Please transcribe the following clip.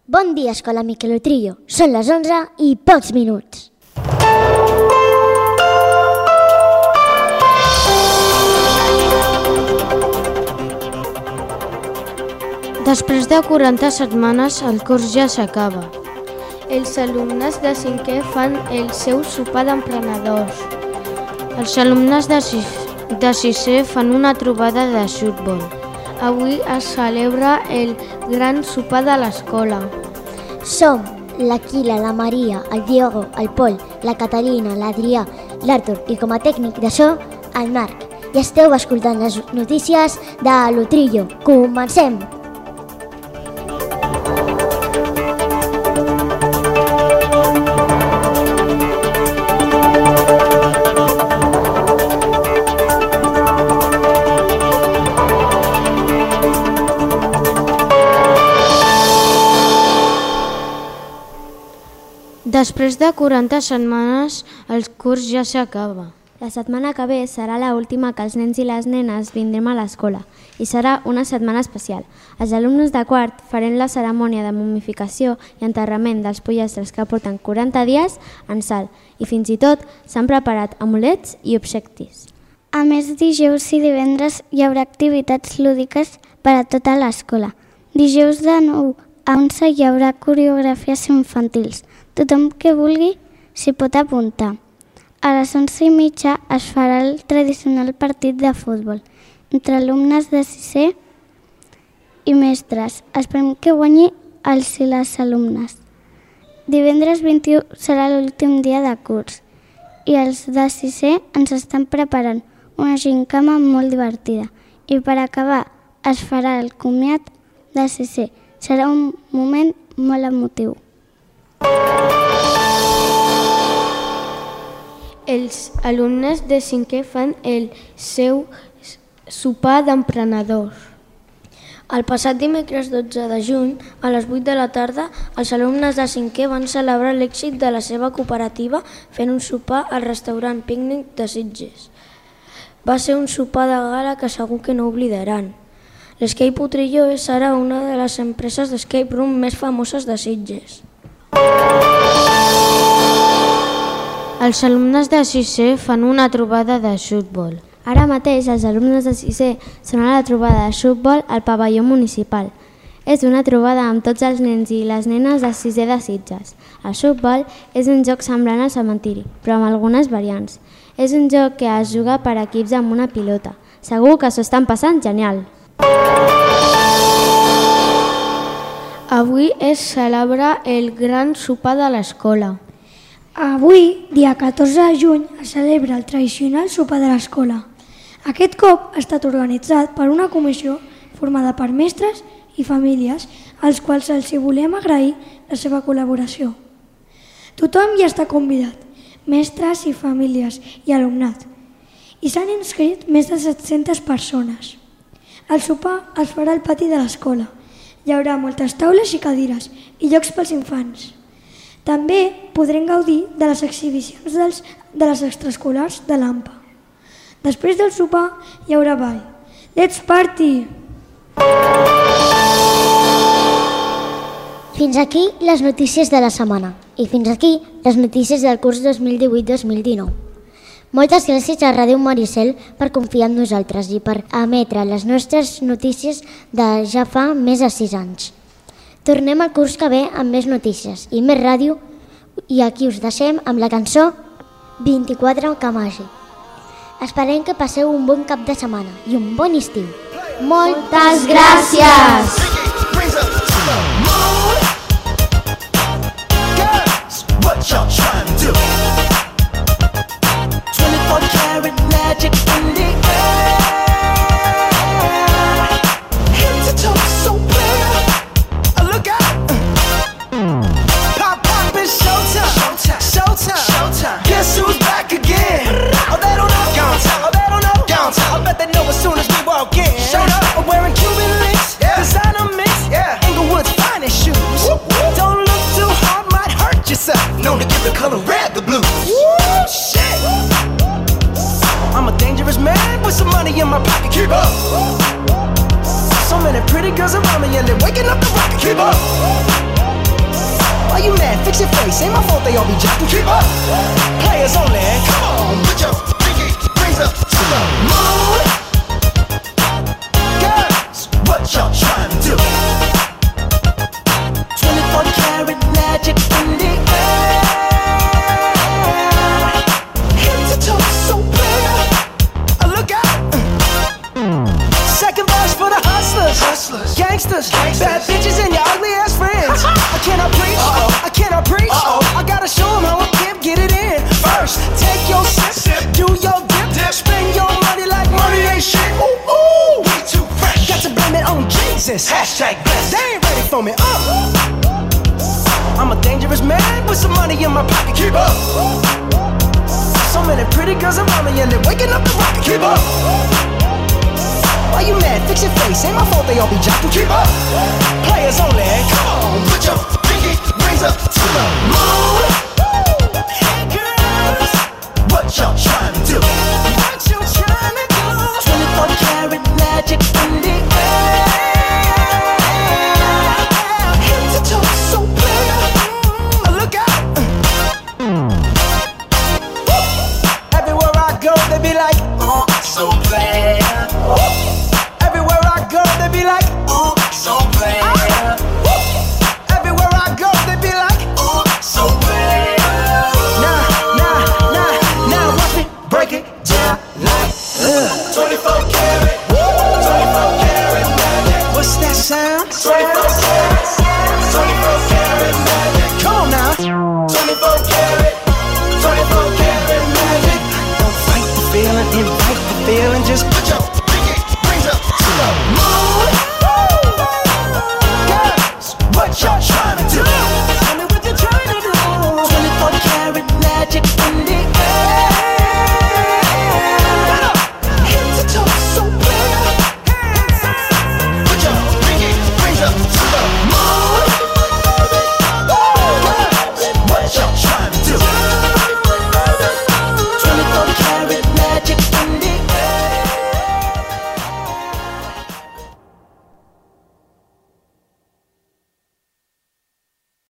Bon dia, Escola Miquel Utrillo. Són les 11 i pocs minuts. Després de 40 setmanes, el curs ja s'acaba. Els alumnes de 5è fan el seu sopar d'emprenedors. Els alumnes de 6è fan una trobada de futbol. Avui es celebra el gran sopar de l'escola. Som l'Aquila, la Maria, el Diego, el Pol, la Catalina, l'Adrià, l'Artur i com a tècnic de so, el Marc. I esteu escoltant les notícies de l'Utrillo. Comencem! Després de 40 setmanes, el curs ja s'acaba. La setmana que ve serà l'última que els nens i les nenes vindrem a l'escola i serà una setmana especial. Els alumnes de quart farem la cerimònia de momificació i enterrament dels pollastres que porten 40 dies en sal i fins i tot s'han preparat amulets i obsequis. A més, dijous i divendres hi haurà activitats lúdiques per a tota l'escola. Dijous de 9 a 11 hi haurà coreografies infantils. Tothom que vulgui s'hi pot apuntar. A les 11:30 es farà el tradicional partit de futbol entre alumnes de 6è i mestres. Esperem que guanyi els i les alumnes. Divendres 21 serà l'últim dia de curs i els de 6è ens estan preparant una gincama molt divertida. I per acabar es farà el comiat de 6è. Serà un moment molt emotiu. Els alumnes de 5è fan el seu sopar d'emprenedors. El passat dimecres 12 de juny, a les 8 de la tarda, els alumnes de 5è van celebrar l'èxit de la seva cooperativa fent un sopar al restaurant Pícnic de Sitges. Va ser un sopar de gala que segur que no oblidaran. L'Escape Utrillo és ara una de les empreses d'escape room més famoses de Sitges. Els alumnes de 6è fan una trobada de futbol. Ara mateix els alumnes de 6è són a la trobada de futbol al pavelló municipal. És una trobada amb tots els nens i les nenes de 6è de Sitges. El futbol és un joc semblant al cementiri, però amb algunes variants. És un joc que es juga per equips amb una pilota. Segur que s'ho estan passant genial. Avui es celebra el gran sopar de l'escola. Avui, dia 14 de juny, es celebra el tradicional sopar de l'escola. Aquest cop ha estat organitzat per una comissió formada per mestres i famílies, als quals els hi volem agrair la seva col·laboració. Tothom hi està convidat, mestres i famílies i alumnat, i s'han inscrit més de 700 persones. El sopar es farà al pati de l'escola. Hi haurà moltes taules i cadires i llocs pels infants. També podrem gaudir de les exhibicions de les extraescolars de l'AMPA. Després del sopar hi haurà ball. Let's party! Fins aquí les notícies de la setmana i fins aquí les notícies del curs 2018-2019. Moltes gràcies a Ràdio Maricel per confiar en nosaltres i per emetre les nostres notícies de ja fa més de 6 anys. Tornem al curs que ve amb més notícies i més ràdio i aquí us deixem amb la cançó 24 Camagi. Esperem que passeu un bon cap de setmana i un bon estiu. Moltes gràcies! Magic in the air, head to toe so clear. Look out! Pop, it's showtime, showtime, showtime. Guess who's back again? Oh, they don't know. Oh, they don't know. I bet they know as soon as we walk in. Showed up, I'm wearing Cuban links, designer mix, Inglewood's finest shoes. Don't look too hard, might hurt yourself. Known to give the color red the blues. Shit. I'm a dangerous man with some money in my pocket. Keep up. So many pretty girls around me and they're waking up the rocket. Keep up. face, ain't my fault they all be jacking. Keep up, players only. Come on, put your pinky rings up to the moon. Girls, what y'all trying to do? 24 karat magic in the air. Head to toe so clear. Look out. Second verse for the hustlers, gangsters, bad bitches and your ugly ass friends. I cannot preach, I cannot preach. I gotta show them how a pimp get it in. First, take your sip, do your dip, spend your money like money ain't shit. Ooh, ooh, we too fresh. Got to blame it on Jesus. Hashtag blessed. They ain't ready for me. I'm a dangerous man with some money in my pocket. Keep up. So many pretty girls around me and they're waking up the rocket. Keep up. Why you mad? Fix your face. Ain't my fault they all be jocking. Keep up. Players only. Come on, put your